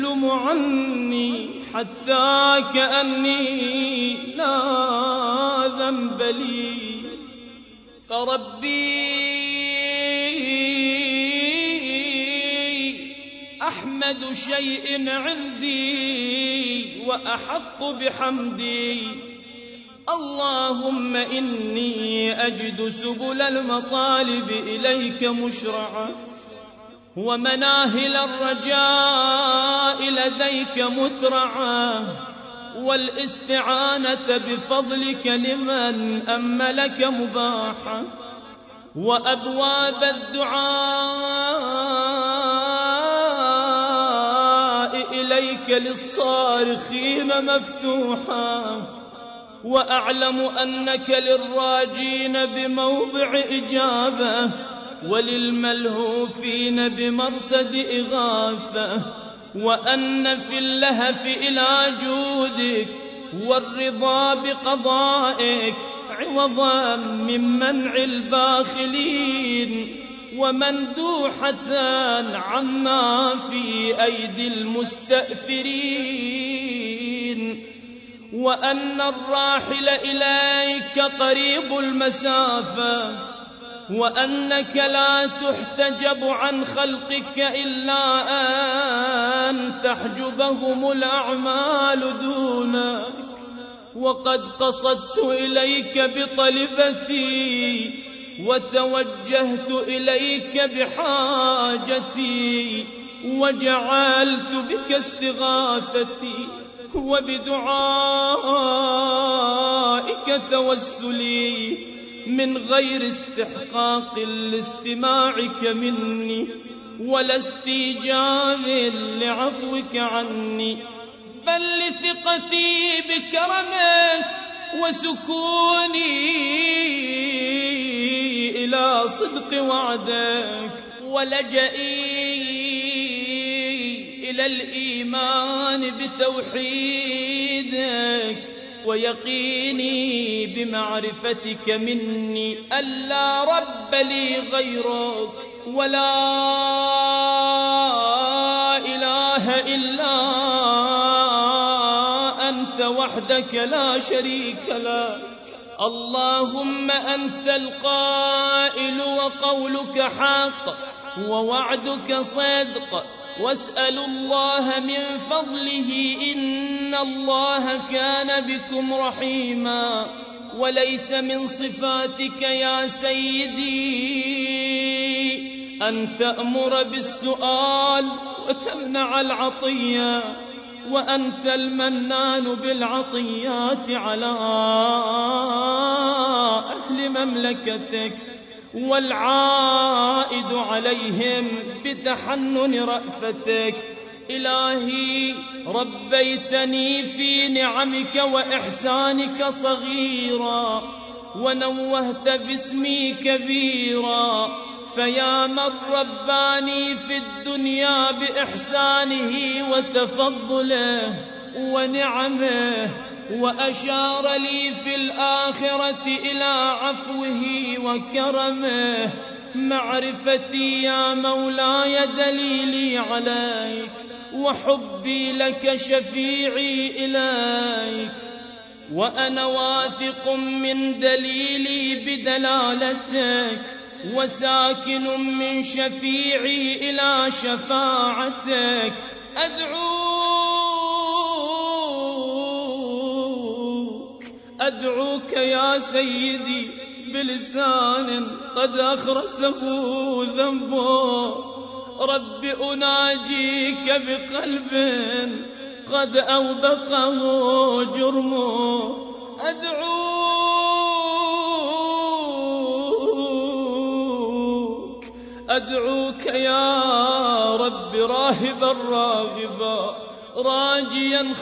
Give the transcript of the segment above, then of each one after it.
عني حتى كأني لا ذنب لي. فربي أحمد شيء عندي وأحق بحمدي. اللهم إني أجد سبل المطالب إليك مشرعة، ومناهل الرجاء لديك مترعة، والاستعانة بفضلك لمن أملك مباحة، وأبواب الدعاء إليك للصارخين مفتوحة. وأعلم أنك للراجين بموضع إجابة، وللملهوفين بمرصد إغاثة، وأن في اللهف إلى جودك والرضا بقضائك عوضا من منع الباخلين، ومندوحة عما في أيدي المستأثرين، وأن الراحل إليك قريب المسافة، وأنك لا تحتجب عن خلقك إلا أن تحجبهم الأعمال دونك. وقد قصدت إليك بطلبتي، وتوجهت إليك بحاجتي، وجعلت بك استغاثتي، وبدعائك توسلي، من غير استحقاق لاستماعك مني ولا استيجاب لعفوك عني، بل لثقتي بكرمك وسكوني إلى صدق وعدك، ولجئي إلى الإيمان بتوحيدك، ويقيني بمعرفتك مني ألا رب لي غيرك، ولا إله إلا أنت وحدك لا شريك لك. اللهم أنت القائل وقولك حق ووعدك صدق، واسأل الله من فضله إن الله كان بكم رحيما. وليس من صفاتك يا سيدي أن تأمر بالسؤال وتمنع العطية، وأنت المنان بالعطيات على أهل مملكتك، والعائد عليهم بتحنن رأفتك. إلهي ربيتني في نعمك وإحسانك صغيرا، ونوهت باسمي كبيرا، فيا من رباني في الدنيا بإحسانه وتفضله ونعمه، وأشار لي في الآخرة إلى عفوه وكرمه. معرفتي يا مولاي دليلي عليك، وحبي لك شفيعي إليك، وأنا واثق من دليلي بدلالتك، وساكن من شفيعي إلى شفاعتك. أدعوك يا سيدي بلسان قد أخرسه ذنبه، رب أناجيك بقلب قد أوبقه جرمه. أدعوك يا رب راهبا راغبا، راجيا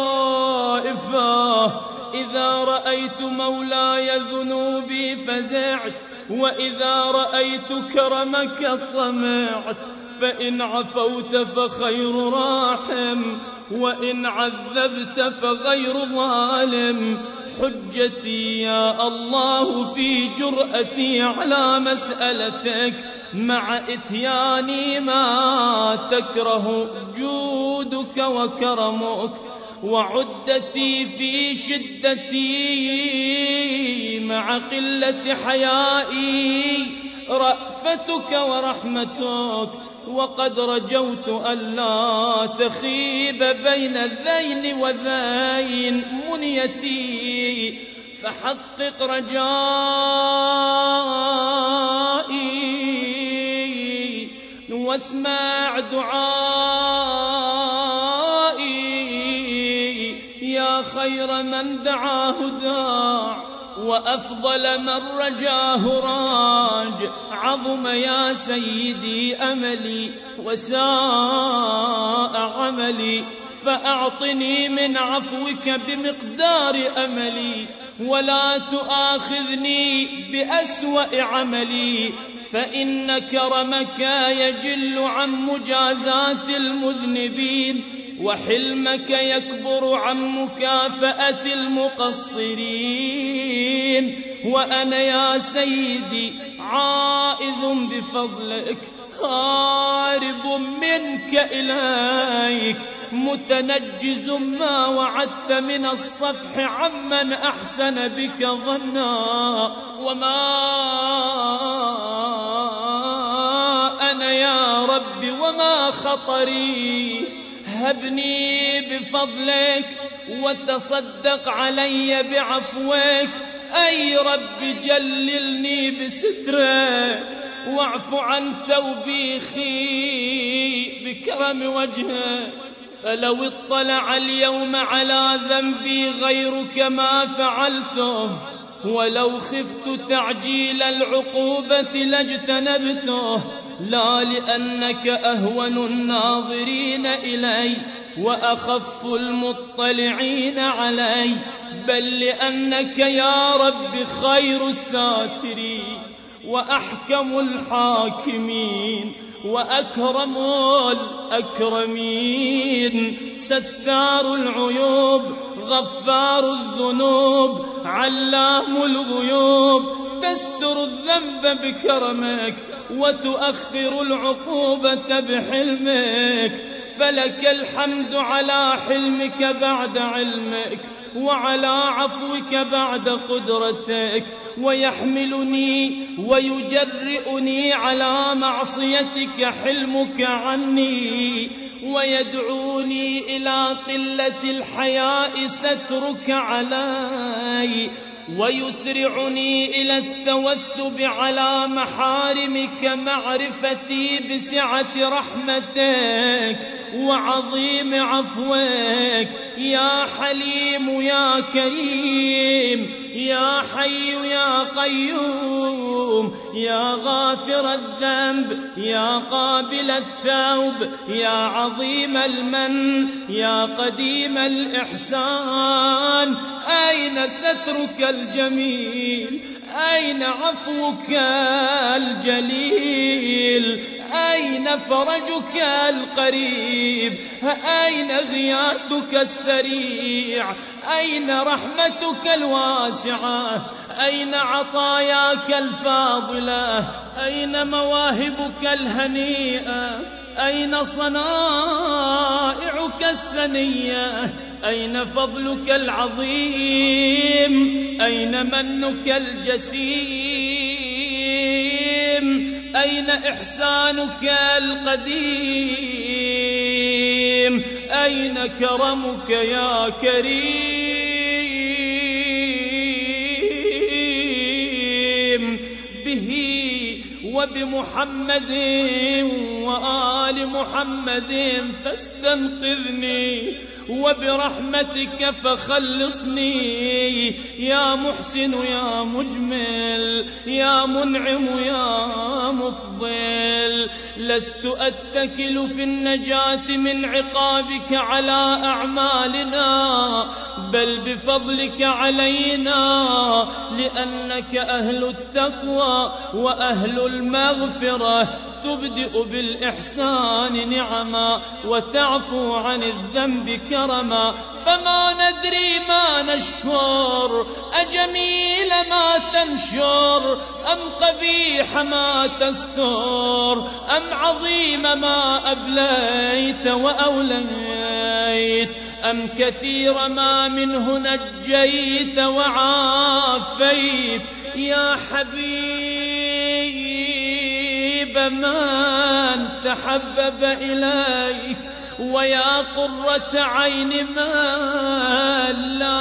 خائفا، إذا رأيت مولاي ذنوبي فزعت، وإذا رأيت كرمك طمعت، فإن عفوت فخير راحم، وإن عذبت فغير ظالم. حجتي يا الله في جرأتي على مسألتك، مع إتياني ما تكره جودك وكرمك، وعدتي في شدتي مع قلة حيائي رأفتك ورحمتك. وقد رجوت ألا تخيب بين الذين وذين منيتي، فحقق رجائي واسمع دعائي. يا خير من دعاه داع، وأفضل من رجاه راج. عظم يا سيدي أملي وساء عملي، فأعطني من عفوك بمقدار أملي، ولا تؤاخذني بأسوأ عملي، فإن كرمك يجل عن مجازات المذنبين، وحلمك يكبر عن مكافأة المقصرين. وأنا يا سيدي عائذ بفضلك، هارب منك إليك، متنجز ما وعدت من الصفح عمن أحسن بك ظنا. وما أنا يا رب وما خطري، هبني بفضلك وتصدق علي بعفوك. أي رب جللني بسترك، واعف عن توبيخي بكرم وجهك. فلو اطلع اليوم على ذنبي غيرك ما فعلته، ولو خفت تعجيل العقوبة لاجتنبته، لا لأنك أهون الناظرين إلي وأخف المطلعين علي، بل لأنك يا رب خير الساترين وأحكم الحاكمين وأكرم الأكرمين، ستار العيوب غفار الذنوب علام الغيوب، تستر الذنب بكرمك وتؤخر العقوبة بحلمك. فلك الحمد على حلمك بعد علمك، وعلى عفوك بعد قدرتك، ويحملني ويجرئني على معصيتك حلمك عني، ويدعوني إلى قلة الحياء سترك علي، ويسرعني إلى التوثب على محارمك معرفتي بسعة رحمتك وعظيم عفوك. يا حليم يا كريم، يا حي يا قيوم، يا غافر الذنب، يا قابل التوب، يا عظيم المن، يا قديم الإحسان. أين سترك الجميل؟ أين عفوك الجليل؟ أين فرجك القريب؟ أين غياثك السريع؟ أين رحمتك الواسعة؟ أين عطاياك الفاضلة؟ أين مواهبك الهنيئة؟ أين صنائعك السنية؟ أين فضلك العظيم؟ أين منك الجسيم؟ أين إحسانك القديم؟ أين كرمك يا كريم؟ به وبمحمد وآل محمد فاستنقذني، وبرحمتك فخلصني. يا محسن يا مجمل، يا منعم يا مفضل، لست أتكل في النجاة من عقابك على أعمالنا، بل بفضلك علينا، لأنك أهل التقوى وأهل المغفرة. تبدئ بالإحسان نعما وتعفو عن الذنب كرما. فما ندري ما نشكر، أجميل ما تنشر أم قبيح ما تستر، أم عظيم ما أبليت وأوليت، أم كثير ما منه نجيت وعافيت. يا حبيب من تحبب إليك، ويا قرة عين من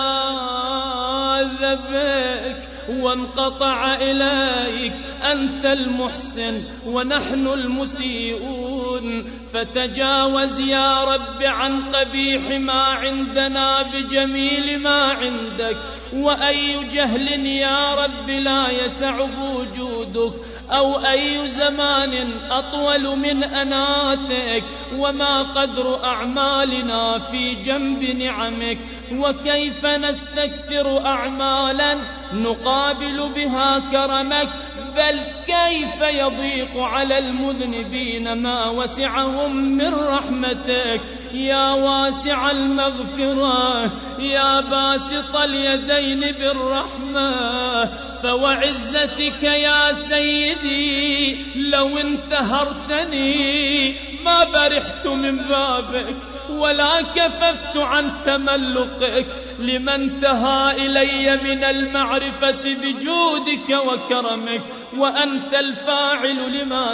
لاذ بك وانقطع إليك. أنت المحسن ونحن المسيئون، فتجاوز يا رب عن قبيح ما عندنا بجميل ما عندك. وأي جهل يا رب لا يسعه وجودك، أو أي زمان أطول من أناتك، وما قدر أعمالنا في جنب نعمك. وكيف نستكثر أعمالا نقابل بها كرمك، بل كيف يضيق على المذنبين ما وسعهم من رحمتك. يا واسع المغفرة، يا باسط اليدين بالرحمة، فوعزتك يا سيدي لو انتهرتني ما برحت من بابك ولا كففت عن تملقك، لمن انتهى إلي من المعرفة بجودك وكرمك. وأنت الفاعل لما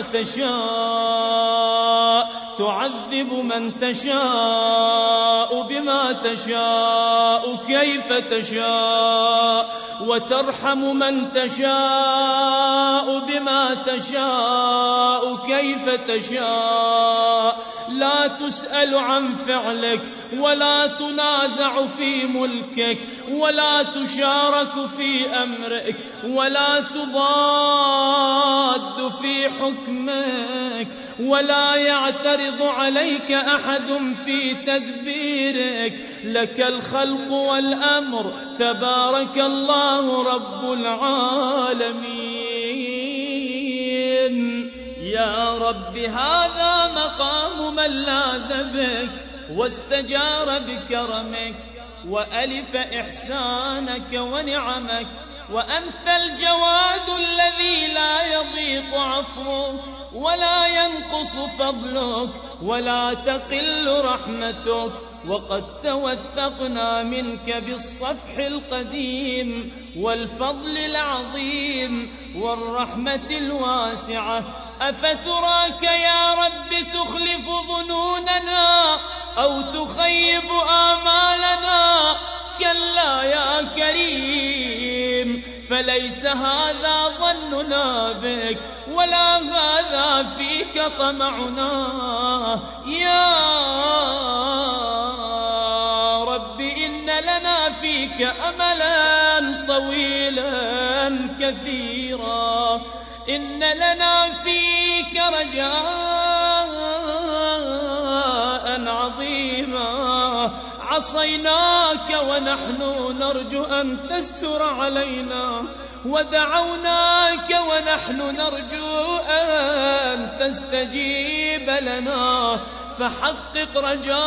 تشاء، تعذب من تشاء بما تشاء كيف تشاء، وترحم من تشاء بما تشاء كيف تشاء. لا تسأل عن فعلك، ولا تنازع في ملكك، ولا تشارك في أمرك، ولا تضاد في حكمك، ولا يعترض عليك أحد في تدبيرك. لك الخلق والأمر، تبارك الله رب العالمين. يا رب هذا مقام من لاذ بك واستجار بكرمك، وألف إحسانك ونعمك. وأنت الجواد الذي لا يضيق عفوك، ولا ينقص فضلك، ولا تقل رحمتك. وقد توثقنا منك بالصفح القديم والفضل العظيم والرحمة الواسعة. أفتراك يا رب تخلف ظنوننا أو تخيب آمالنا؟ كلا يا كريم، فليس هذا ظننا بك، ولا هذا فيك طمعنا. يا رب إن لنا فيك أملا طويلا كثيرا، إن لنا فيك رجاء عظيما. عصيناك ونحن نرجو أن تستر علينا، ودعوناك ونحن نرجو أن تستجيب لنا. فحقق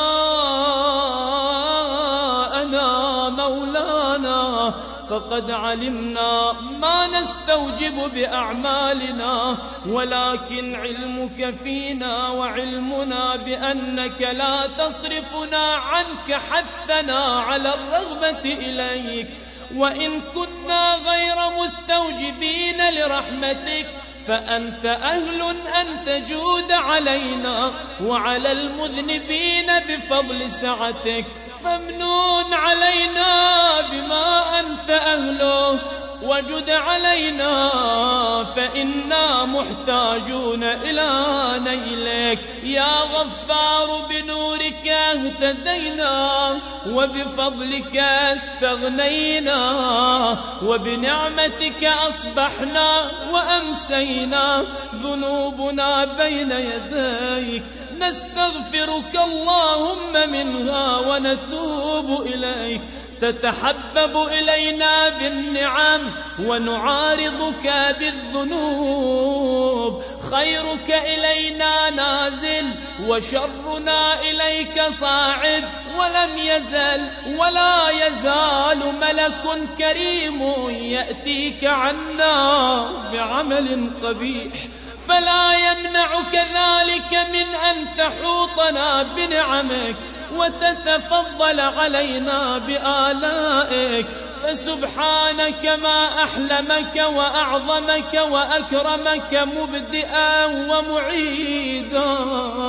رجاءنا مولانا، فقد علمنا ما نستوجب بأعمالنا، ولكن علمك فينا وعلمنا بأنك لا تصرفنا عنك حثنا على الرغبة إليك. وإن كنا غير مستوجبين لرحمتك فأنت أهل أن تجود علينا وعلى المذنبين بفضل سعتك. فامنون علينا بما أنت أهله، وجد علينا فإنا محتاجون إلى نيلك. يا غفار بنورك اهتدينا، وبفضلك استغنينا، وبنعمتك أصبحنا وأمسينا. ذنوبنا بين يديك نستغفرك اللهم منها ونتوب إليك. تتحبب إلينا بالنعم ونعارضك بالذنوب. خيرك إلينا نازل وشرنا إليك صاعد، ولم يزل ولا يزال ملك كريم يأتيك عنا بعمل قبيح، فلا يمنعك ذلك من أن تحوطنا بنعمك وتتفضل علينا بآلائك. فسبحانك ما أحلمك وأعظمك وأكرمك مبدئا ومعيدا.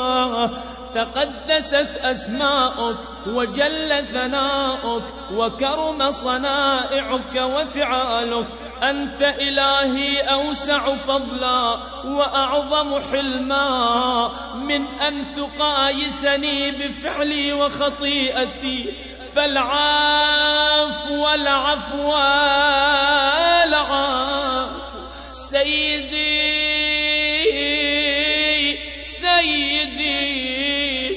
تقدست أسماؤك وجل ثناؤك وكرم صنائعك وفعالك. أنت إلهي أوسع فضلا وأعظم حلما من أن تقايسني بفعلي وخطيئتي، فالعفو والعفو والعفو. سيدي سيدي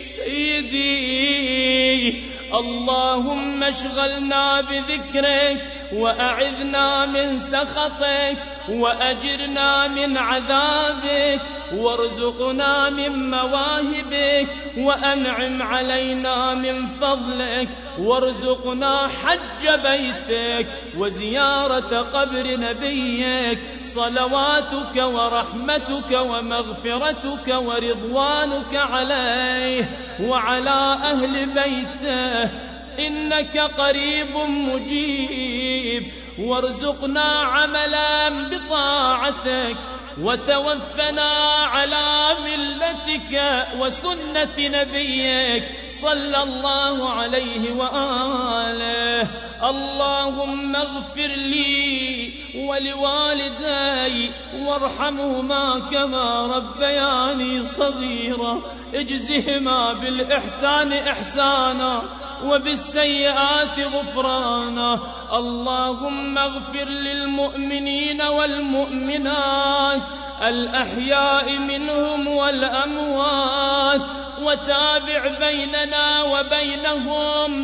سيدي، اللهم اشغلنا بذكرك وأعذنا من سخطك وأجرنا من عذابك وارزقنا من مواهبك وأنعم علينا من فضلك وارزقنا حج بيتك وزيارة قبر نبيك. صلواتك ورحمتك ومغفرتك ورضوانك عليه وعلى أهل بيته، إنك قريب مجيب. وارزقنا عملا بطاعتك وتوفنا على ملتك وسنة نبيك صلى الله عليه وآله. اللهم اغفر لي ولوالدي وارحمهما كما ربياني صغيرا، اجزهما بالإحسان إحسانا وبالسيئات غفرانا. اللهم اغفر للمؤمنين والمؤمنات الأحياء منهم والأموات، وتابع بيننا وبينهم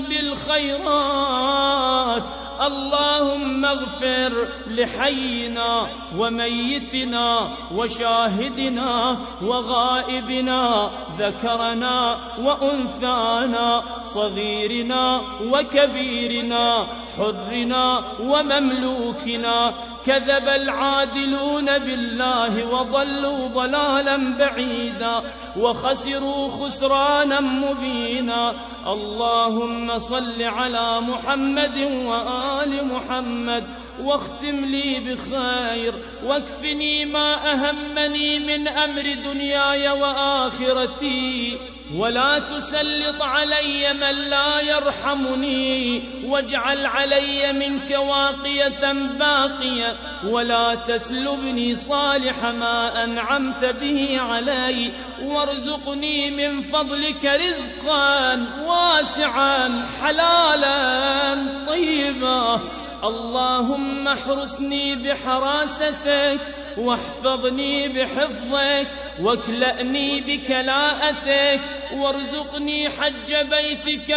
بالخيرات. اللهم اغفر لحينا وميتنا وشاهدنا وغائبنا، ذكرنا وأنثانا، صغيرنا وكبيرنا، حرنا ومملوكنا. كذب العادلون بالله وضلوا ضلالا بعيدا وخسروا خسرانا مبينا. اللهم صل على محمد وآل محمد واختم لي بخير، واكفني ما أهمني من أمر دنياي وآخرتي، ولا تسلط علي من لا يرحمني، واجعل علي منك واقية باقية، ولا تسلبني صالح ما أنعمت به علي، وارزقني من فضلك رزقا واسعا حلالا طيبا. اللهم احرسني بحراستك واحفظني بحفظك واكلأني بكلاءتك، وارزقني حج بيتك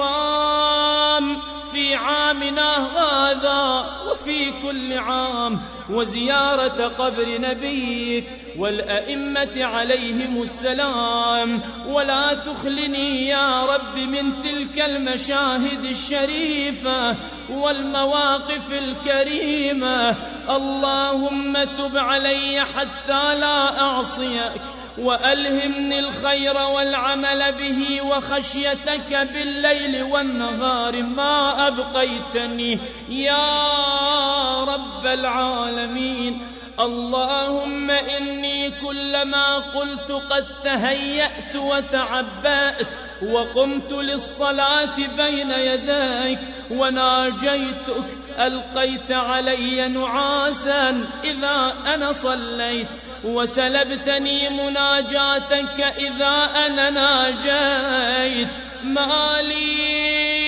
الحرام في عامنا هذا وفي كل عام، وزيارة قبر نبيك والأئمة عليهم السلام. ولا تخلني يا رب من تلك المشاهد الشريفة والمواقف الكريمة. اللهم تب علي حتى لا أعصيك، وألهمني الخير والعمل به وخشيتك بالليل والنهار ما أبقيتني يا رب العالمين. اللهم إني كلما قلت قد تهيأت وتعبأت وقمت للصلاة بين يديك وناجيتك، ألقيت علي نعاسا إذا أنا صليت، وسلبتني مناجاتك إذا أنا ناجيت. مالي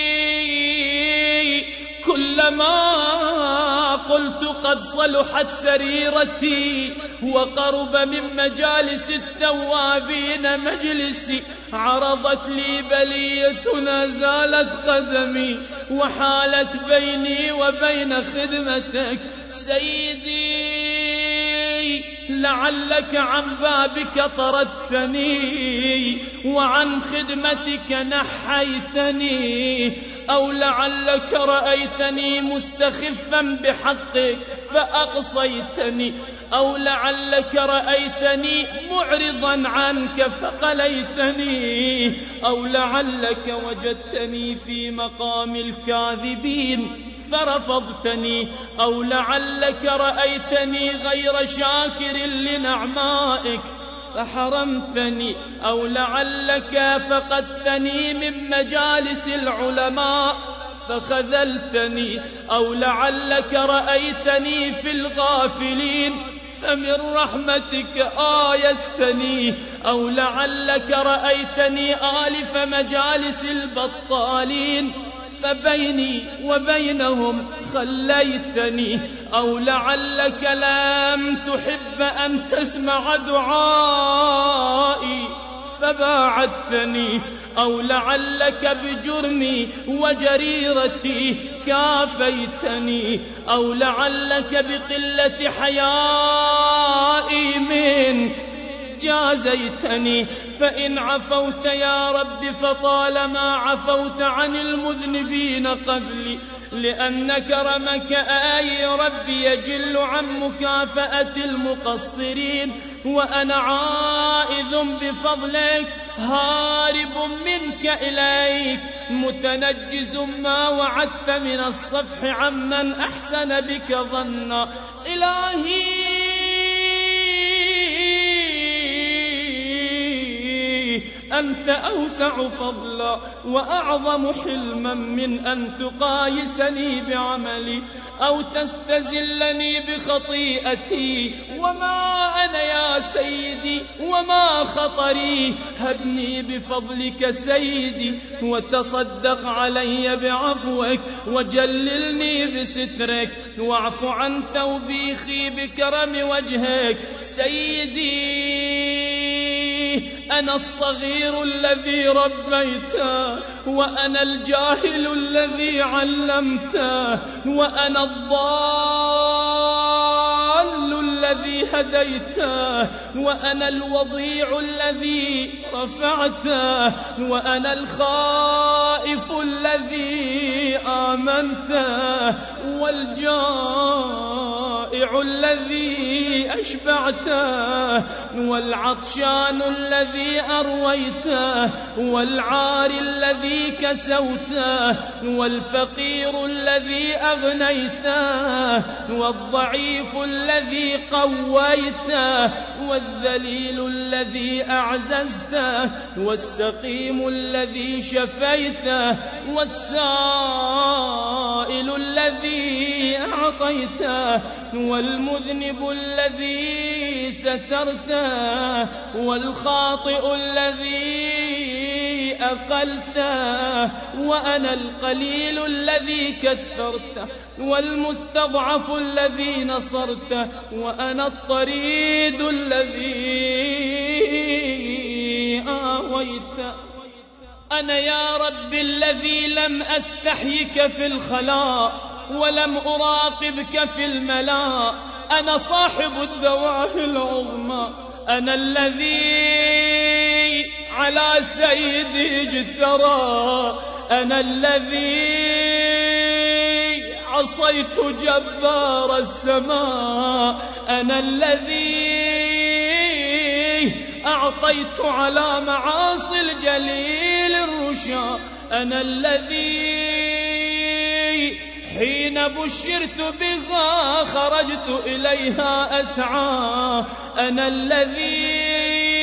كلما قلت قد صلحت سريرتي وقرب من مجالس التوابين مجلسي، عرضت لي بلية زالت قدمي وحالت بيني وبين خدمتك. سيدي لعلك عن بابك طردتني وعن خدمتك نحيتني، أو لعلك رأيتني مستخفا بحقك فأقصيتني، أو لعلك رأيتني معرضا عنك فقليتني، أو لعلك وجدتني في مقام الكاذبين فرفضتني، أو لعلك رأيتني غير شاكر لنعمائك فحرمتني، أو لعلك فقدتني من مجالس العلماء فخذلتني، أو لعلك رأيتني في الغافلين فمن رحمتك آيستني، أو لعلك رأيتني آلف مجالس البطالين فبيني وبينهم خليتني، أو لعلك لم تحب أن تسمع دعائي فباعدتني، أو لعلك بجرمي وجريرتي كافيتني، أو لعلك بقلة حيائي منك جازيتني. فإن عفوت يا رب فطالما عفوت عن المذنبين قبلي، لأن كرمك يا رب يجل عن مكافأة المقصرين، وأنا عائذ بفضلك هارب منك إليك متنجز ما وعدت من الصفح عمن أحسن بك ظنا. إلهي أنت أوسع فضلا وأعظم حلما من أن تقايسني بعملي أو تستزلني بخطيئتي. وما أنا يا سيدي وما خطري، هبني بفضلك سيدي وتصدق علي بعفوك، وجللني بسترك، واعف عن توبيخي بكرم وجهك. سيدي أنا الصغير الذي ربيته، وأنا الجاهل الذي علمته، وأنا الضال الذي هديته، وأنا الوضيع الذي رفعته، وأنا الخائف الذي آمنته، والجائع الذي أشبعته، والعطشان الذي أرويته، والعار الذي كسوته، والفقير الذي أغنيته، والضعيف الذي قويته، والذليل الذي أعززته، والسقيم الذي شفيته، والسائل الذي أعطيته، والمذنب الذي سترته، والخاطئ الذي أقلته، وأنا القليل الذي كثرته، والمستضعف الذي نصرته، وأنا الطريد الذي آويته. أنا يا رب الذي لم أستحيك في الخلاء ولم أراقبك في الملاء، أنا صاحب الدواهي العظمى، أنا الذي على سيدي اجترى، أنا الذي عصيت جبار السماء، أنا الذي أعطيت على معاصي الجليل الرشا، أنا الذي حين بشرت بها خرجت إليها أسعى، أنا الذي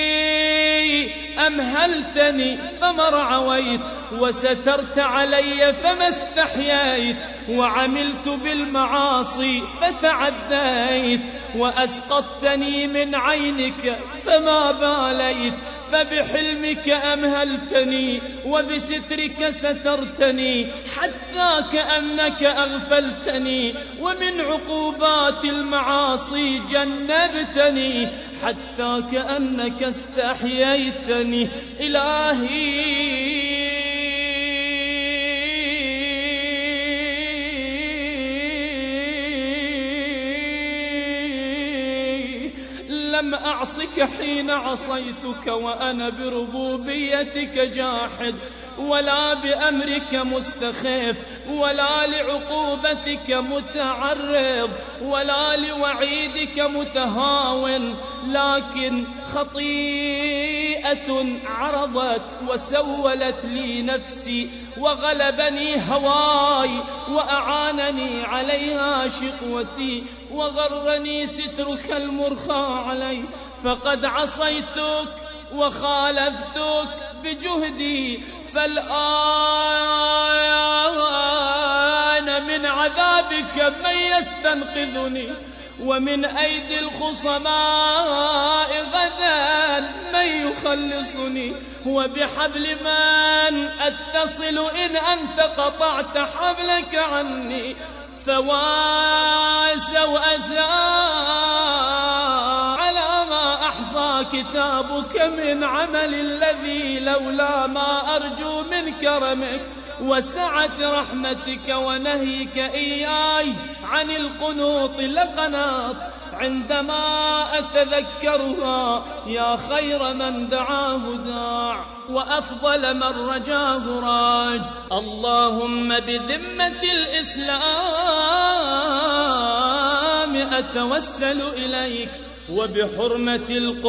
أمهلتني فما رعويت، وسترت علي فما استحييت، وعملت بالمعاصي فتعديت، وأسقطتني من عينك فما باليت، فبحلمك أمهلتني وبسترك سترتني، حتى كأنك أغفلتني، ومن عقوبات المعاصي جنبتني، حتى كأنك استحييتني. إلهي لم أعصك حين عصيتك وأنا بربوبيتك جاحد، ولا بأمرك مستخف، ولا لعقوبتك متعرض، ولا لوعيدك متهاون، لكن خطيئة عرضت وسولت لي نفسي وغلبني هواي وأعانني عليها شقوتي وغرني سترك المرخى علي، فقد عصيتك وخالفتك بجهدي، فالآن من عذابك من يستنقذني، ومن أيدي الخصماء غدا من يخلصني، وبحبل من أتصل إن أنت قطعت حبلك عني، فواسوءة على ما أحصى كتابك من عمل الذي لولا ما أرجو من كرمك وسعة رحمتك ونهيك إياي عن القنوط لقناط عندما أتذكرها، يا خير من دعاه داع وأفضل من رجاه راج. اللهم بذمة الإسلام أتوسل إليك، وبحرمة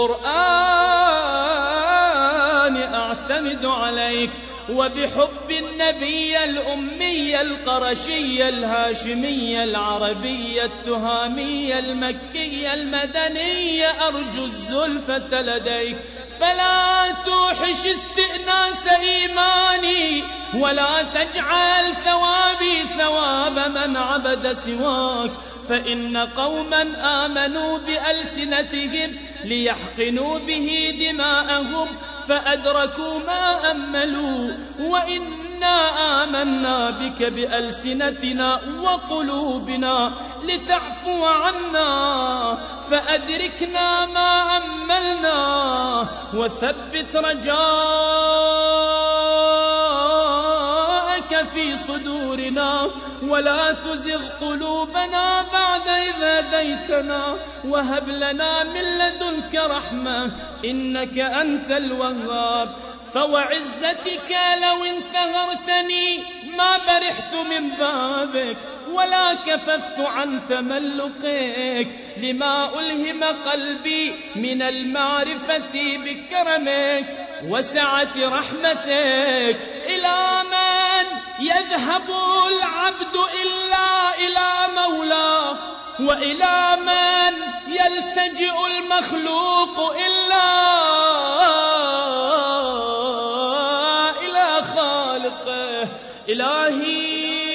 القرآن أعتمد عليك، وبحب النبي الأمي القرشي الهاشمي العربي التهامي المكي المدني أرجو الزلفة لديك، فلا توحش استئناس إيماني، ولا تجعل ثوابي ثواب من عبد سواك، فإن قوما آمنوا بألسنتهم ليحقنوا به دماءهم فأدركوا ما أملوا، وإنا آمنا بك بألسنتنا وقلوبنا لتعفو عنا، فأدركنا ما أملنا وثبت رجاءك في صدورنا، ولا تزغ قلوبنا بعد إذ هديتنا، وهب لنا من لدنك رحمة إنك أنت الوهاب. فوعزتك لو انتهرتني ما برحت من بابك، ولا كففت عن تملقك، لما ألهم قلبي من المعرفة بكرمك وسعة رحمتك. إلى من يذهب العبد إلا إلى مولاه، وإلى من يلتجئ المخلوق إلا إلى خالقه. إلهي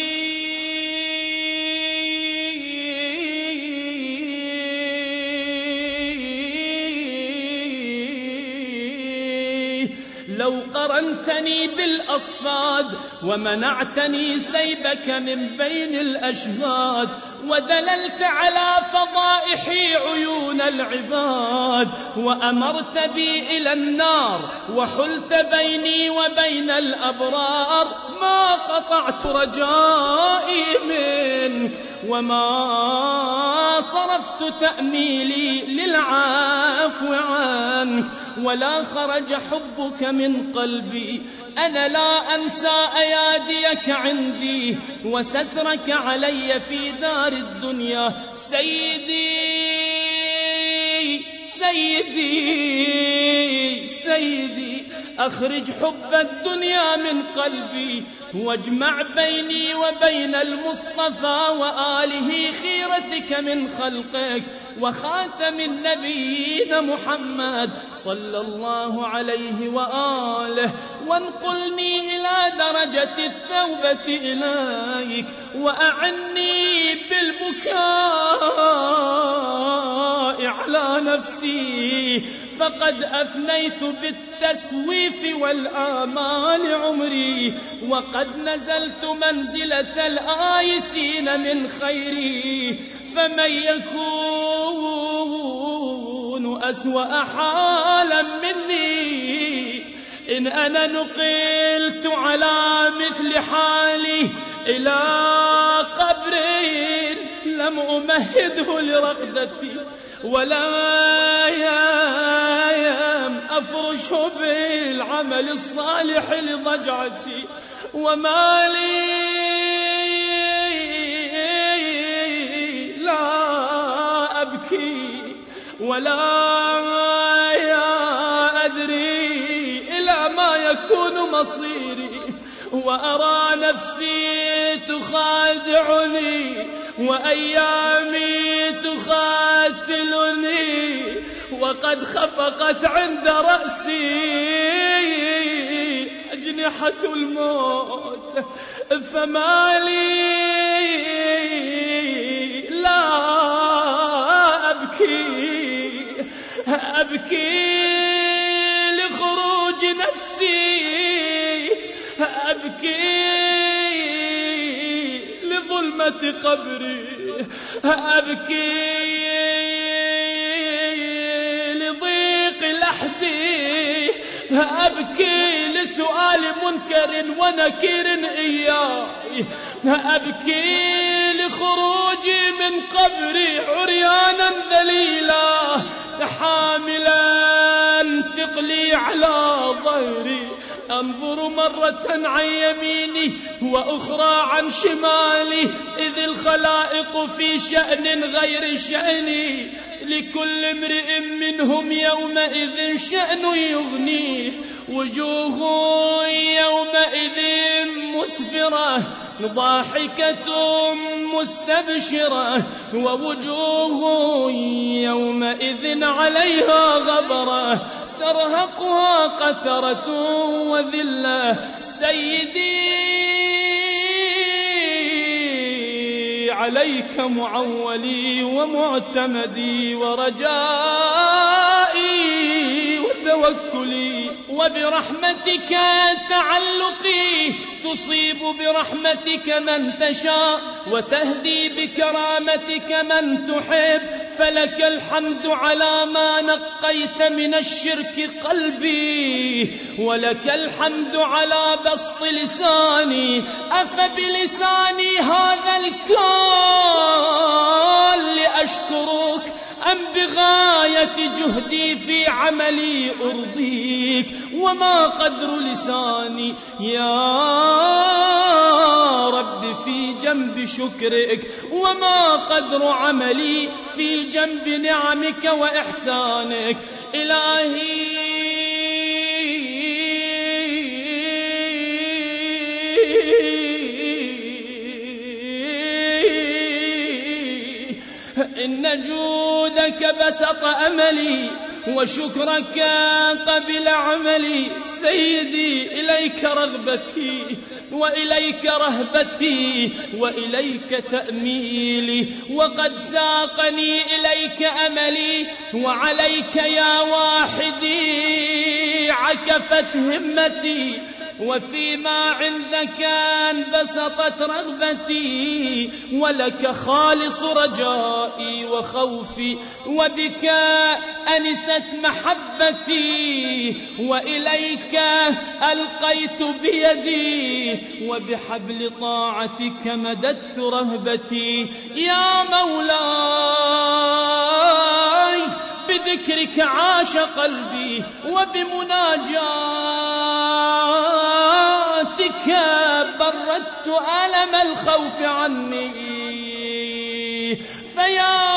لو قرنتني بالأصفاد ومنعتني سيبك من بين الأشهاد، ودللت على فضائح عيون العباد، وأمرت بي إلى النار وحلت بيني وبين الأبرار، ما قطعت رجائي منك، وما صرفت تأميلي للعفو عنك، ولا خرج حبك من قلبي. أنا لا أنسى أياديك عندي وسترك علي في دار الدنيا. سيدي سيدي سيدي، أخرج حب الدنيا من قلبي، واجمع بيني وبين المصطفى وآله خيرتك من خلقك وخاتم النبيين محمد صلى الله عليه وآله، وانقلني إلى درجة التوبة إليك، وأعني بالبكاء على نفسي، فقد أفنيت بالتسويف والآمال عمري، وقد نزلت منزلة الآيسين من خيري، فمن يكون أسوأ حالا مني إن أنا نقلت على مثل حالي إلى قبر لم لم أمهده لرقدتي ولا أفرشه بالعمل الصالح لضجعتي، وما لي لا أبكي ولا أدري إلى ما يكون مصيري، وأرى نفسي تخادعني وأيامي تخاتلني، وقد خفقت عند رأسي أجنحة الموت، فما لي لا أبكي لخروج نفسي، أبكي لظلمة قبري، أبكي لضيق لحدي، أبكي لسؤال منكر ونكير إياي، أبكي لخروجي من قبري عريانا ذليلا حاملا ثقلي على ظهري، أنظر مرة عن يميني وأخرى عن شمالي، إذ الخلائق في شأن غير شأني، لكل امرئ منهم يومئذ شأن يغنيه، وجوه يومئذ مسفرة ضاحكة مستبشرة، ووجوه يومئذ عليها غبرة ترهقها قترة وذلة. سيدي عليك معولي ومعتمدي ورجائي وتوكلي، وبرحمتك تعلقي، تصيب برحمتك من تشاء وتهدي بكرامتك من تحب، فلك الحمد على ما نقيت من الشرك قلبي، ولك الحمد على بسط لساني، أفبلساني هذا الكال لأشكرك أم بغاية جهدي في عملي أرضيك؟ وما قدر لساني يا رب في جنب شكرك، وما قدر عملي في جنب نعمك وإحسانك. إلهي إن جودك بسط أملي وشكرك قبل عملي. سيدي إليك رغبتي وإليك رهبتي وإليك تأميلي، وقد ساقني إليك أملي، وعليك يا واحدي عكفت همتي، وفيما عندك انبسطت رغبتي، ولك خالص رجائي وخوفي، وبك أنست محبتي، وإليك ألقيت بيدي، وبحبل طاعتك مددت رهبتي. يا مولاي بذكرك عاش قلبي، وبمناجاتك بردت ألم الخوف عني، فيا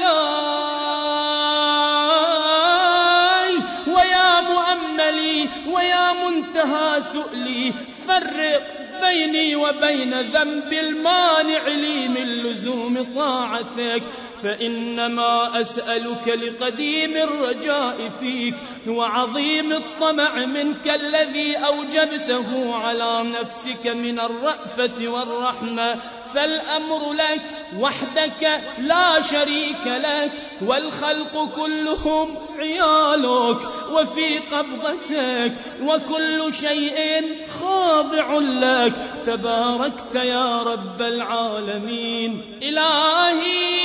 مولاي ويا مؤملي ويا منتهى سؤلي، فرق بيني وبين ذنب المانع لي من لزوم طاعتك، فإنما أسألك لقديم الرجاء فيك وعظيم الطمع منك الذي أوجبته على نفسك من الرأفة والرحمة، فالأمر لك وحدك لا شريك لك، والخلق كلهم عيالك وفي قبضتك، وكل شيء خاضع لك، تباركت يا رب العالمين. إلهي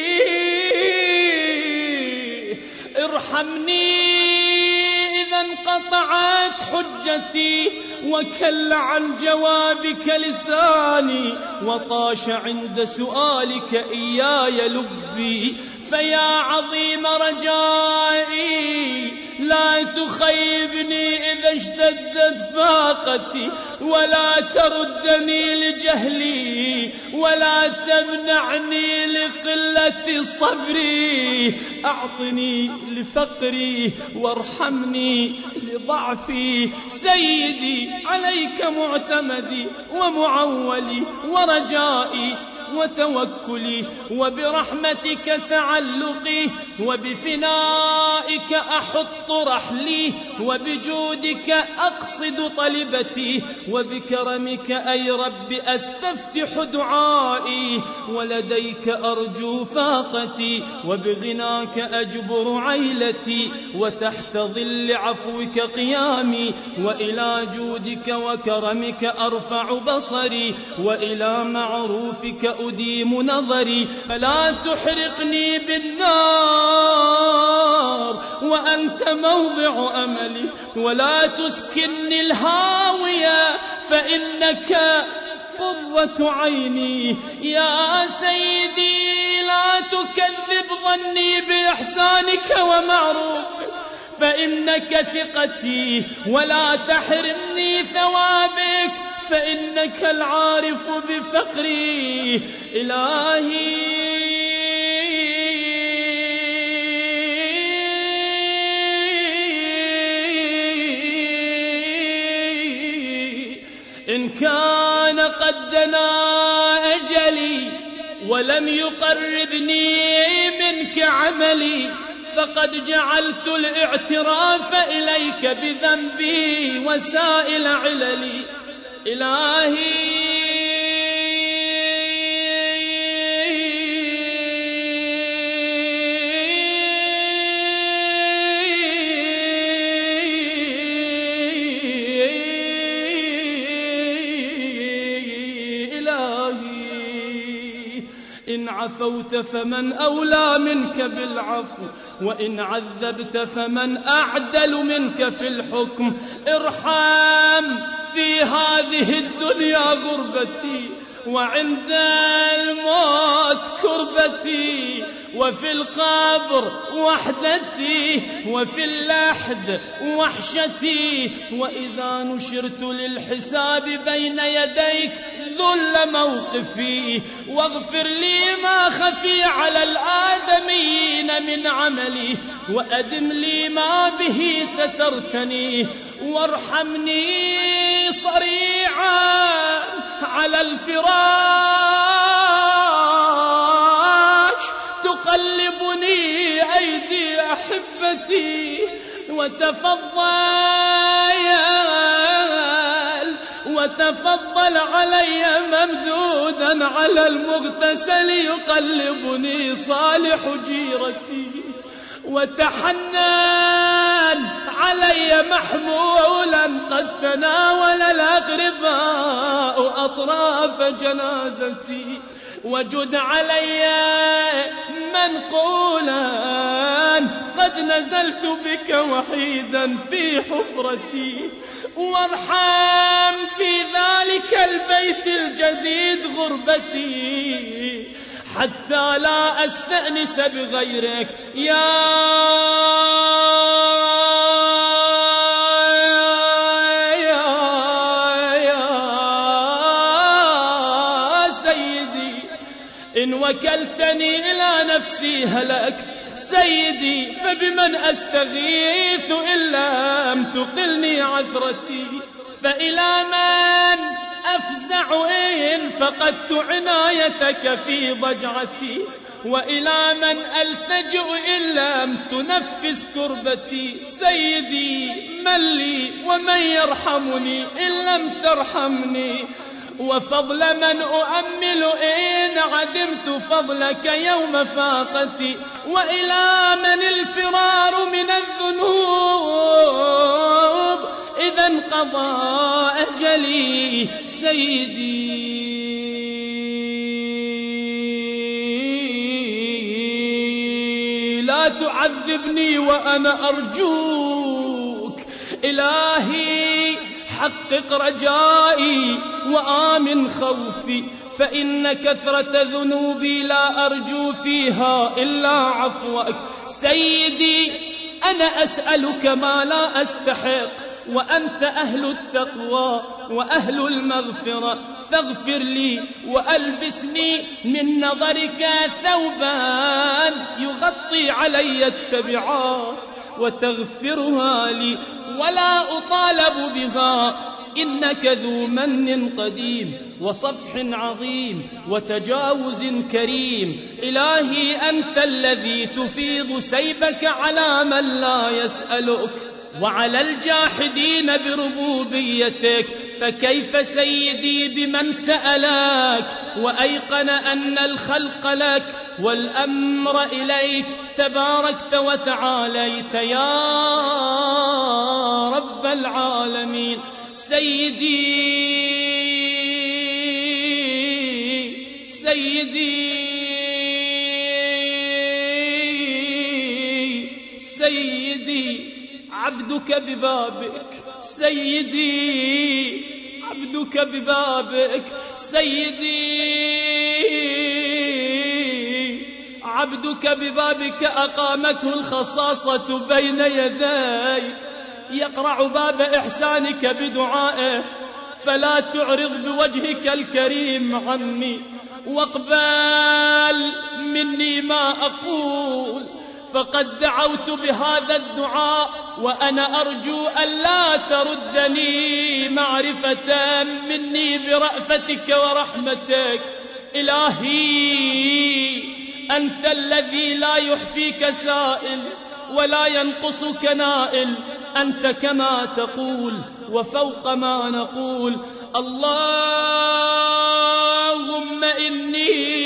ارحمني إذا انقطعت انقطعت حجتي وكل عن جوابك لساني وطاش عند سؤالك إياي لبي. فيا عظيم رجائي لا تخيبني إذا اشتدت فاقتي ولا تردني لجهلي ولا تمنعني لقلة صبري. أعطني لفقري وارحمني لضعفي. سيدي عليك معتمدي ومعولي ورجائي وتوكلي وبرحمتك تعلقي وبفنائك أحط رحلي وبجودك أقصد طلبتي وبكرمك أي رب أستفتح دعائي ولديك أرجو فاقتي وبغناك أجبر عيلتي وتحت ظل عفوك قيامي وإلى جودك وكرمك أرفع بصري وإلى معروفك أديم نظري. فلا تحرقني بالنار وأنت موضع أملي ولا تسكنني الهاوية فإنك قرة عيني. يا سيدي لا تكذب ظني بإحسانك ومعروفك فإنك ثقتي ولا تحرمني ثوابك فإنك العارف بفقري. إلهي إن كان قد دنا أجلي ولم يقربني منك عملي فقد جعلت الاعتراف إليك بذنبي وسائل عللي. إلهي إن عفوت فمن أولى منك بالعفو وإن عذبت فمن أعدل منك في الحكم. ارحم في هذه الدنيا غربتي وعند الموت كربتي وفي القبر وحدتي وفي اللحد وحشتي وإذا نشرت للحساب بين يديك ذل موقفي. واغفر لي ما خفي على الآدميين من عملي وأدم لي ما به سترتني وارحمني صريعا على الفراش تقلبني أيدي أحبتي وتفضل علي ممدودا على المغتسل يقلبني صالح جيرتي وتحنن علي محمولا قد تناول الأغرباء أطراف جنازتي وجد علي منقولا قد نزلت بك وحيدا في حفرتي وارحم في ذلك البيت الجديد غربتي حتى لا أستأنس بغيرك يا سيدي. إن وكلتني إلى نفسي هلكت سيدي فبمن أستغيث إن لم تقلني عثرتي. فإلى من أفزع إن فقدت عنايتك في ضجعتي وإلى من ألتجئ إن لم تنفس كربتي. سيدي من لي ومن يرحمني إن لم ترحمني وفضل من أؤمل إن عدمت فضلك يوم فاقتي. وإلى من الفرار من الذنوب إذا انقضى أجلي. سيدي لا تعذبني وأنا أرجوك إلهي حقق رجائي وآمن خوفي، فإن كثرة ذنوبي لا أرجو فيها إلا عفوك. سيدي أنا أسألك ما لا أستحق، وأنت أهل التقوى وأهل المغفرة، فاغفر لي وألبسني من نظرك ثوبان يغطي علي التبعات وتغفرها لي ولا أطالب بها، إنك ذو من قديم وصفح عظيم وتجاوز كريم. إلهي أنت الذي تفيض سيفك على من لا يسألك وعلى الجاحدين بربوبيتك، فكيف سيدي بمن سألك وأيقن أن الخلق لك والأمر إليك تباركت وتعاليت يا رب العالمين. سيدي سيدي سيدي عبدك ببابك، سيدي عبدك ببابك، سيدي عبدك ببابك أقامته الخصاصة بين يديك، يقرع باب إحسانك بدعائه، فلا تعرض بوجهك الكريم عني، واقبل مني ما أقول، فقد دعوت بهذا الدعاء وأنا أرجو أن لا تردني معرفة مني برأفتك ورحمتك. إلهي أنت الذي لا يحفيك سائل ولا ينقصك نائل، أنت كما تقول وفوق ما نقول. اللهم إني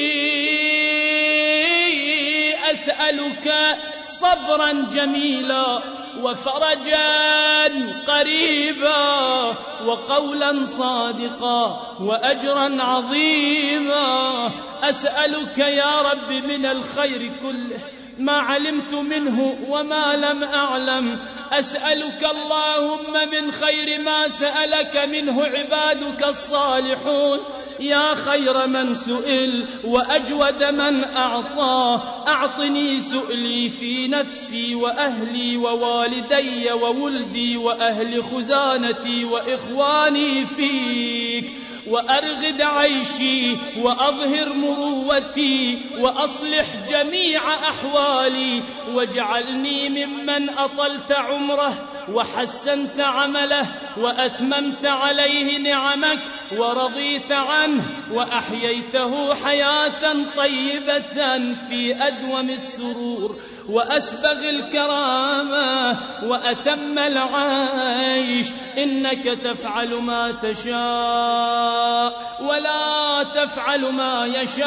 أسألك صبرا جميلا وفرجا قريبا وقولا صادقا وأجرا عظيما. أسألك يا رب من الخير كله ما علمت منه وما لم أعلم. أسألك اللهم من خير ما سألك منه عبادك الصالحون، يا خير من سئل وأجود من أعطى. أعطني سؤلي في نفسي وأهلي ووالدي وولدي وأهل خزانتي وإخواني فيك، وأرغد عيشي وأظهر مروتي وأصلح جميع أحوالي، واجعلني ممن أطلت عمره وحسنت عمله وأتممت عليه نعمك ورضيت عنه وأحييته حياة طيبة في أدوم السرور وأسبغ الكرامة وأتم العيش. إنك تفعل ما تشاء ولا تفعل ما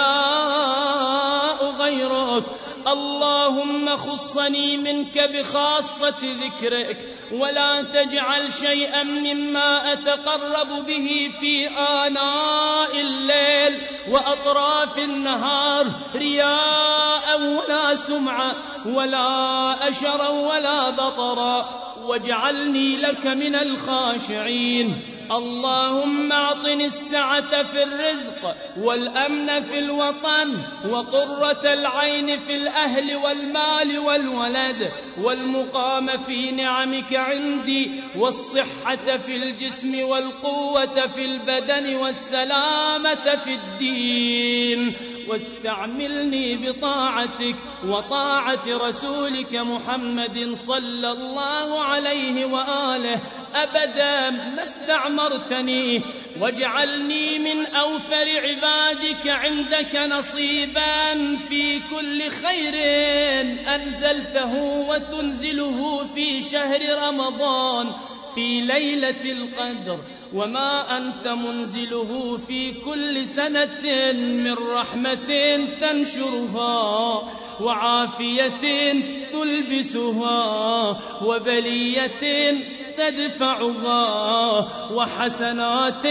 يشاء غيرك. اللهم خصني منك بخاصة ذكرك، ولا تجعل شيئا مما أتقرب به في آناء الليل وأطراف النهار رياء ولا سمعة ولا أشرا ولا بطرا، واجعلني لك من الخاشعين. اللهم أعطني السعة في الرزق والأمن في الوطن وقرة العين في الأهل والمال والولد والمقام في نعمك عندي والصحة في الجسم والقوة في البدن والسلامة في الدين. واستعملني بطاعتك وطاعة رسولك محمد صلى الله عليه وآله أبدا ما استعمرتني، واجعلني من أوفر عبادك عندك نصيبا في كل خير أنزلته وتنزله في شهر رمضان في ليلة القدر، وما أنت منزله في كل سنة من رحمة تنشرها وعافية تلبسها وبلية تدفعها وحسنات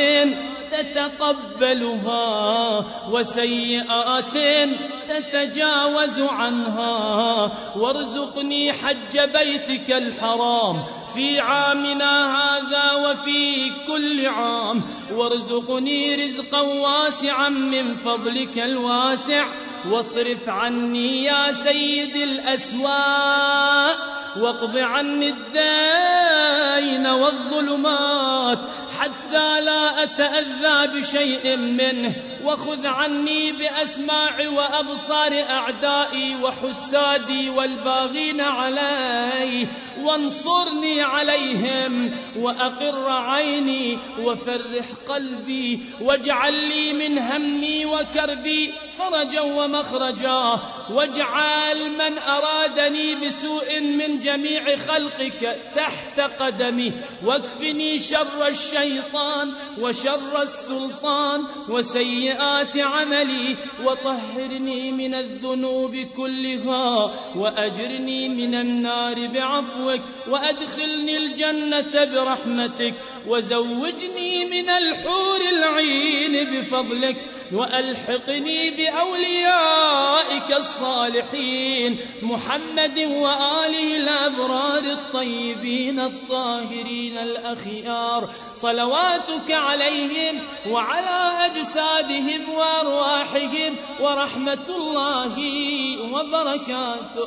تتقبلها وسيئات تتجاوز عنها. وارزقني حج بيتك الحرام في عامنا هذا وفي كل عام، وارزقني رزقا واسعا من فضلك الواسع، واصرف عني يا سيد الأسواء، واقض عني الدين والظلمات حتى لا أتأذى بشيء منه، وخذ عني بأسماع وأبصار أعدائي وحسادي والباغين علي، وانصرني عليهم، وأقر عيني وفرح قلبي، واجعل لي من همي وكربي فرجا ومخرجا، واجعل من أرادني بسوء من جميع خلقك تحت قدمي، واكفني شر الشيطان وشر السلطان وسيئات عملي، وطهرني من الذنوب كلها، وأجرني من النار بعفوك، وأدخلني الجنة برحمتك، وزوجني من الحور العين بفضلك، وألحقني بأوليائك الصالحين محمد وآله الأبرار الطيبين الطاهرين الأخيار، صلواتك عليهم وعلى أجسادهم وأرواحهم ورحمة الله وبركاته.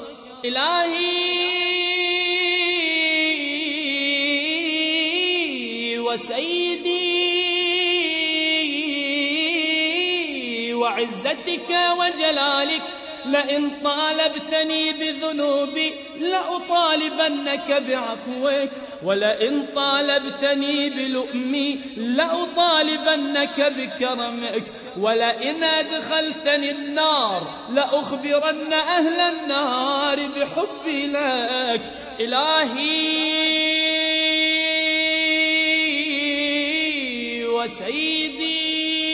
إلهي وسيدي وعزتك وجلالك، لئن طالبتني بذنوبي لأطالبنك بعفوك، ولئن طالبتني بلؤمي لأطالبنك بكرمك، ولئن أدخلتني النار لأخبرن أهل النار بحبي لك. إلهي وسيدي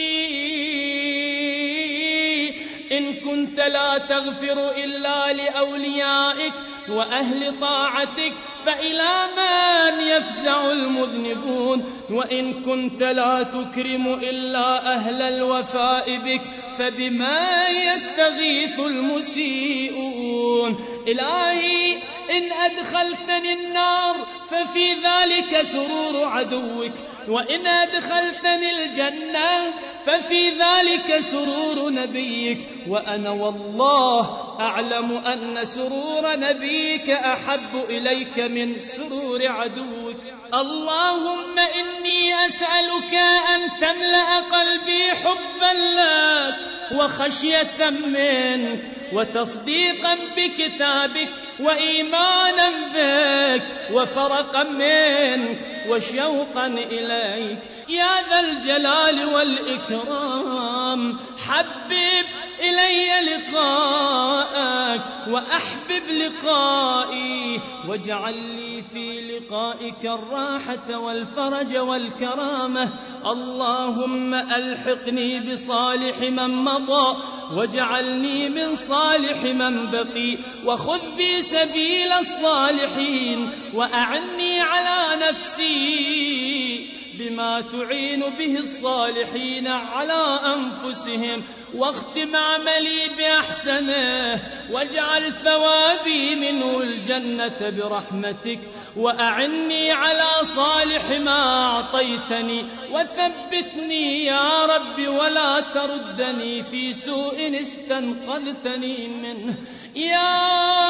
إن كنت لا تغفر إلا لأوليائك وأهل طاعتك فإلى من يفزع المذنبون، وإن كنت لا تكرم إلا أهل الوفاء بك فبما يستغيث المسيئون. إلهي إن أدخلتني النار ففي ذلك سرور عدوك، وإن أدخلتني الجنة ففي ذلك سرور نبيك، وأنا والله أعلم أن سرور نبيك أحب إليك من سرور عدوك. اللهم إني أسألك أن تملأ قلبي حبا لك وخشية منك وتصديقا بكتابك وإيمانا بك وفرقا منك وشوقا إليك يا ذا الجلال والإكرام. حبب إلي لقاءك وأحبب لقائي، واجعل لي في لقائك الراحة والفرج والكرامة. اللهم ألحقني بصالح من مضى واجعلني من صالح من بقي، وخذ بي سبيل الصالحين، وأعني على نفسي بما تعين به الصالحين على أنفسهم، واختم عملي بأحسنه، واجعل ثوابي منه الجنة برحمتك، وأعني على صالح ما أعطيتني، وثبتني يا رب ولا تردني في سوء استنقذتني منه يا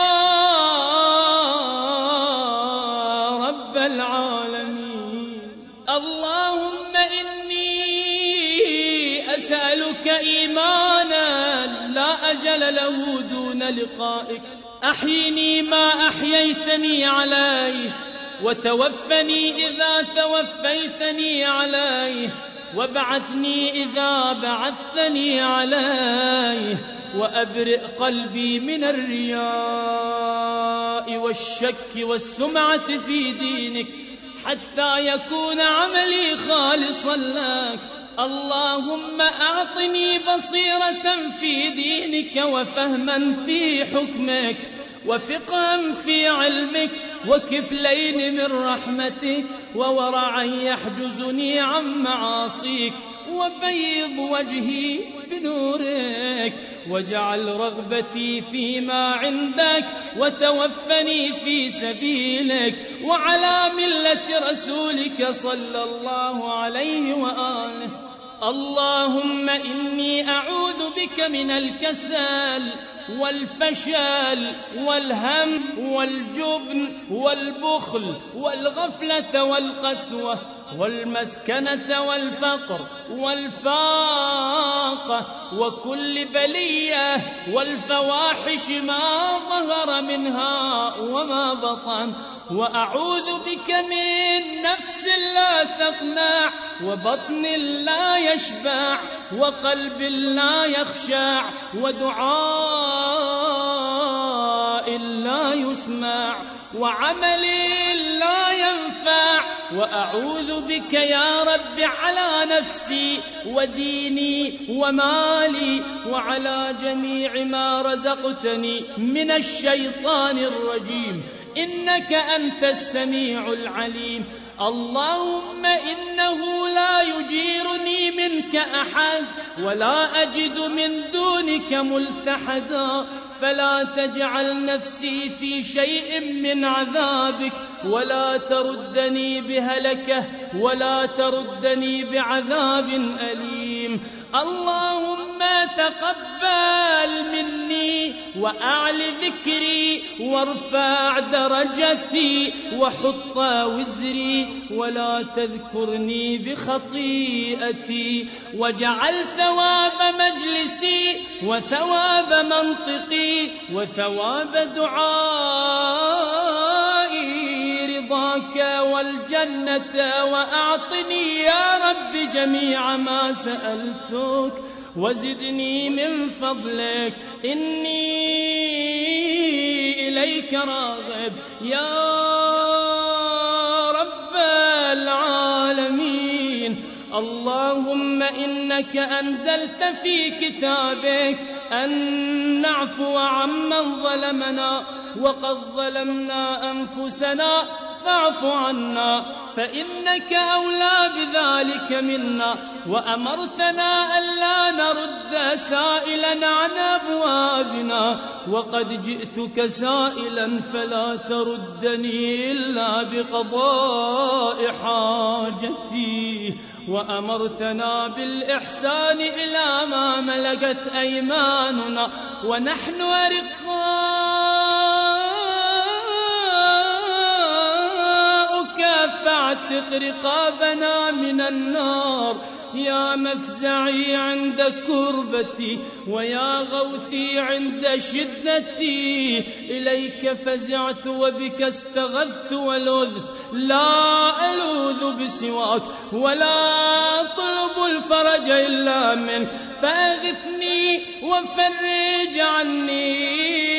رب العالمين. اللهم إني أسألك إيمانا لا أجل له دون لقائك، أحيني ما أحييتني عليه، وتوفني إذا توفيتني عليه، وابعثني إذا بعثتني عليه، وأبرئ قلبي من الرياء والشك والسمعة في دينك حتى يكون عملي خالصا لك. اللهم أعطني بصيرة في دينك، وفهما في حكمك، وفقها في علمك، وكفلين من رحمتك، وورعا يحجزني عن معاصيك، وبيض وجهي بنورك، واجعل رغبتي فيما عندك، وتوفني في سبيلك وعلى ملة رسولك صلى الله عليه وآله. اللهم إني أعوذ بك من الكسل والفشل والهم والجبن والبخل والغفلة والقسوة والمسكنة والفقر والفاقة وكل بلية والفواحش ما ظهر منها وما بطن. وأعوذ بك من نفس لا تقنع، وبطن لا يشبع، وقلب لا يخشع، ودعاء لا يسمع، وعمل لا ينفع. وأعوذ بك يا رب على نفسي وديني ومالي وعلى جميع ما رزقتني من الشيطان الرجيم، إنك أنت السميع العليم. اللهم إنه لا يجيرني منك أحد، ولا أجد من دونك ملتحدا، فلا تجعل نفسي في شيء من عذابك، ولا تردني بهلكة، ولا تردني بعذاب أليم. اللهم تقبل مني وأعل ذكري وارفع درجتي وحط وزري، ولا تذكرني بخطيئتي، واجعل ثواب مجلسي وثواب منطقي وثواب دعائي رضاك والجنة، وأعطني يا رب جميع ما سألتك، وزدني من فضلك، إني إليك راغب يا رب العالمين. اللهم إنك أنزلت في كتابك أن نعفو عمن ظلمنا، وقد ظلمنا أنفسنا، فاعف عنا فإنك أولى بذلك منا. وأمرتنا ألا نرد سائلا عن أبوابنا، وقد جئتك سائلا فلا تردني إلا بقضاء حاجتي. وأمرتنا بالإحسان إلى ما ملكت أيماننا، ونحن أرقاؤك فاعتق رقابنا من النار. يا مفزعي عند كربتي، ويا غوثي عند شدتي، إليك فزعت وبك استغثت ولذت، لا ألوذ بسواك ولا أطلب الفرج إلا منك، فأغثني وفرج عني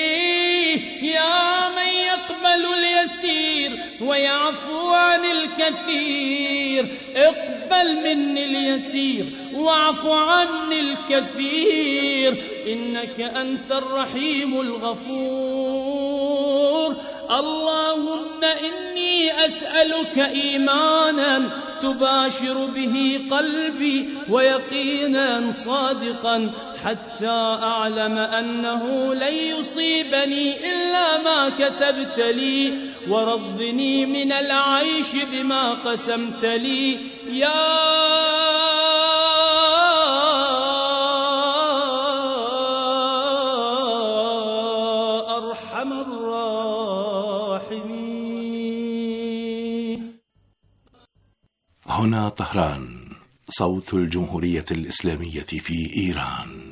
يا من يقبل اليسير ويعفو عن الكثير. اقبل مني اليسير واعف عني الكثير، إنك أنت الرحيم الغفور. اللهم إني أسألك إيمانا تباشر به قلبي، ويقينا صادقا، حتى أعلم أنه لن يصيبني إلا ما كتبت لي، ورضني من العيش بما قسمت لي يا أرحم الراحمين. هنا طهران، صوت الجمهورية الإسلامية في إيران.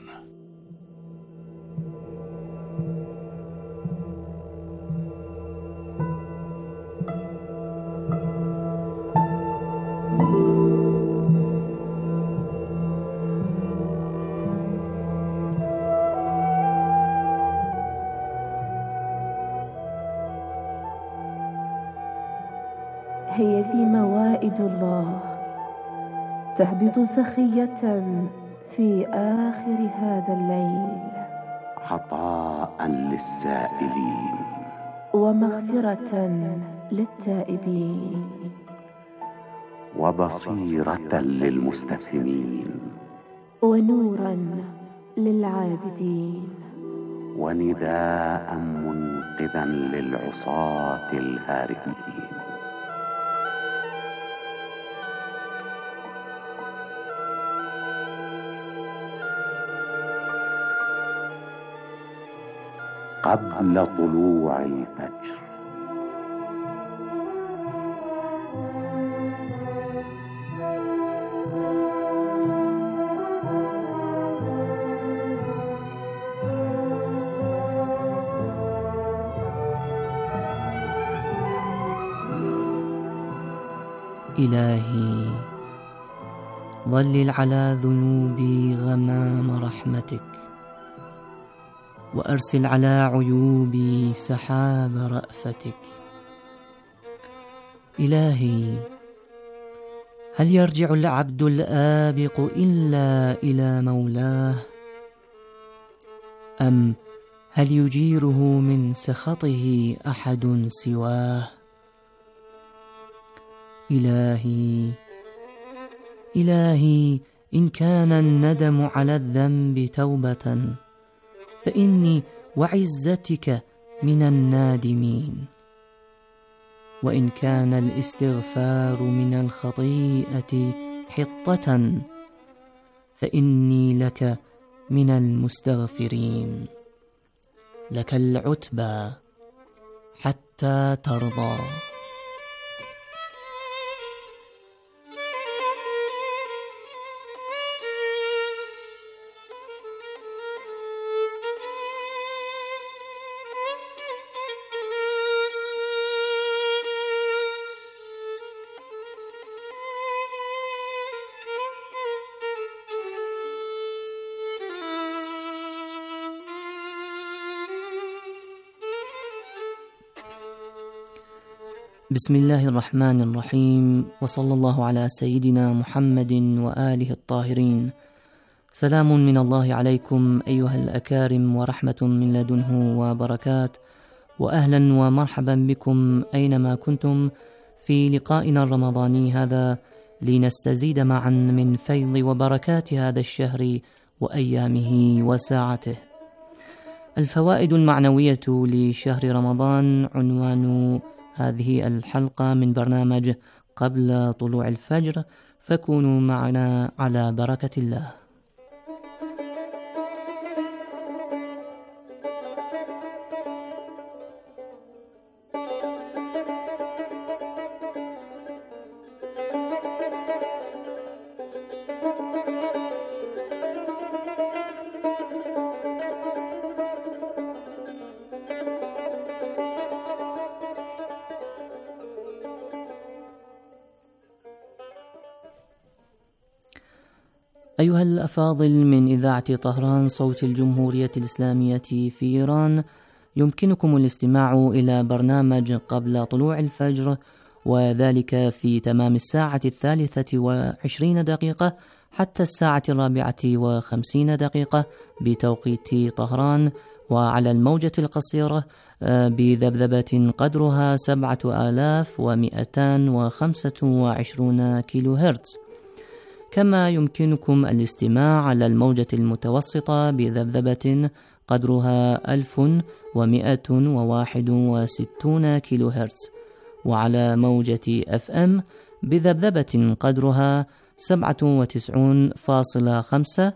هي ذي موائد الله تهبط سخية في آخر هذا الليل، عطاء للسائلين. ومغفرة للتائبين وبصيرة للمستفهمين ونورا للعابدين ونداء منقذا للعصاة الهاربين. قبل طلوع الفجر. إلهي ظلل على ذنوبي غمام رحمتك، وأرسل على عيوبي سحاب رأفتك. إلهي هل يرجع العبد الآبق إلا إلى مولاه، أم هل يجيره من سخطه أحد سواه؟ إلهي إن كان الندم على الذنب توبة فإني وعزتك من النادمين، وإن كان الاستغفار من الخطيئة حطة فإني لك من المستغفرين. لك العتبى حتى ترضى. بسم الله الرحمن الرحيم، وصلى الله على سيدنا محمد وآله الطاهرين. سلام من الله عليكم أيها الأكارم، ورحمة من لدنه وبركات، وأهلا ومرحبا بكم أينما كنتم في لقائنا الرمضاني هذا، لنستزيد معا من فيض وبركات هذا الشهر وأيامه وساعته. الفوائد المعنوية لشهر رمضان عنوان هذه الحلقة من برنامج قبل طلوع الفجر، فكونوا معنا على بركة الله. أيها الأفاضل، من إذاعة طهران صوت الجمهورية الإسلامية في إيران، يمكنكم الاستماع إلى برنامج قبل طلوع الفجر، وذلك في تمام الساعة 23:20 حتى الساعة 54:50 بتوقيت طهران، وعلى الموجة القصيرة بذبذبة قدرها 7225 كيلو هرتز. كما يمكنكم الاستماع على الموجة المتوسطة بذبذبة قدرها 1161 كيلو هرتز، وعلى موجة FM بذبذبة قدرها 97.5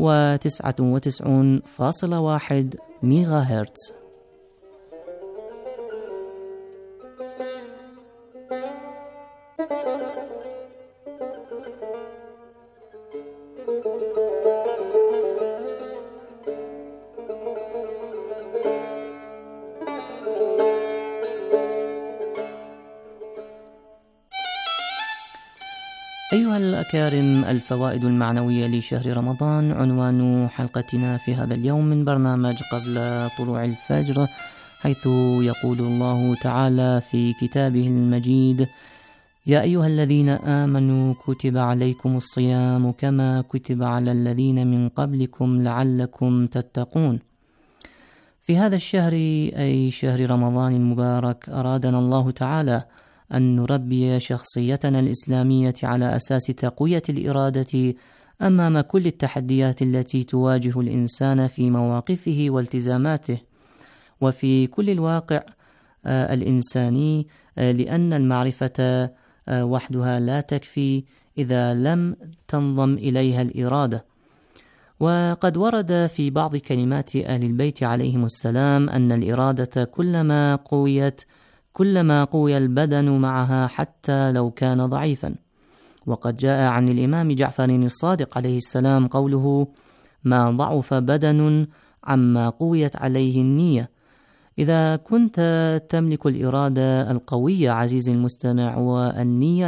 و99.1 ميغا هرتز. أيها الأكارم، الفوائد المعنوية لشهر رمضان عنوان حلقتنا في هذا اليوم من برنامج قبل طلوع الفجر، حيث يقول الله تعالى في كتابه المجيد: يا أيها الذين آمنوا كتب عليكم الصيام كما كتب على الذين من قبلكم لعلكم تتقون. في هذا الشهر أي شهر رمضان المبارك أرادنا الله تعالى أن نربي شخصيتنا الإسلامية على أساس تقوية الإرادة أمام كل التحديات التي تواجه الإنسان في مواقفه والتزاماته وفي كل الواقع الإنساني، لأن المعرفة وحدها لا تكفي إذا لم تنضم إليها الإرادة. وقد ورد في بعض كلمات أهل البيت عليهم السلام أن الإرادة كلما قوي البدن معها حتى لو كان ضعيفا. وقد جاء عن الإمام جعفر الصادق عليه السلام قوله: ما ضعف بدن عما قويت عليه النية. إذا كنت تملك الإرادة القوية عزيزي المستمع والنية